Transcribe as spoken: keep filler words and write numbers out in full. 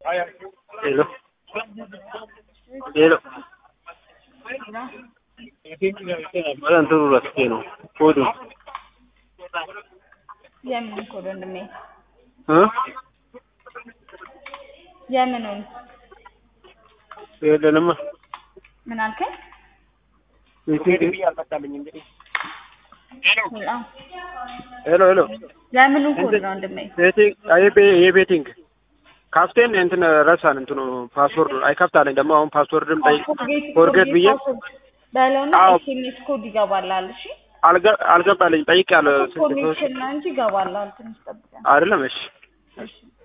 Hello. Hello. Malan turu raskeno. Kodu. የምን ኮድ ወንድሜ? እ የምኑን? የለንማ። ምን አልከኝ? ሄሎ ሄሎ። የምኑን ኮድ ነው ወንድሜ? ቤቲንግ አይቤ የቤቲንግ ካፍቴን እንትን ረሳን እንትኑ ፓስወርድ አይከፍታለኝ ደግሞ አሁን ፓስወርድም ጠይቅ ፎርጌት ብዬ ባለውና ኤስኤምኤስ ኮድ ይገባላል። እሺ አልገ አልገባልኝ ጠይቄያለሁ። ኮኔክሽን ነው እንጂ ይገባላል። ትንሽ ጠብቀን አይደለም። እሺ እሺ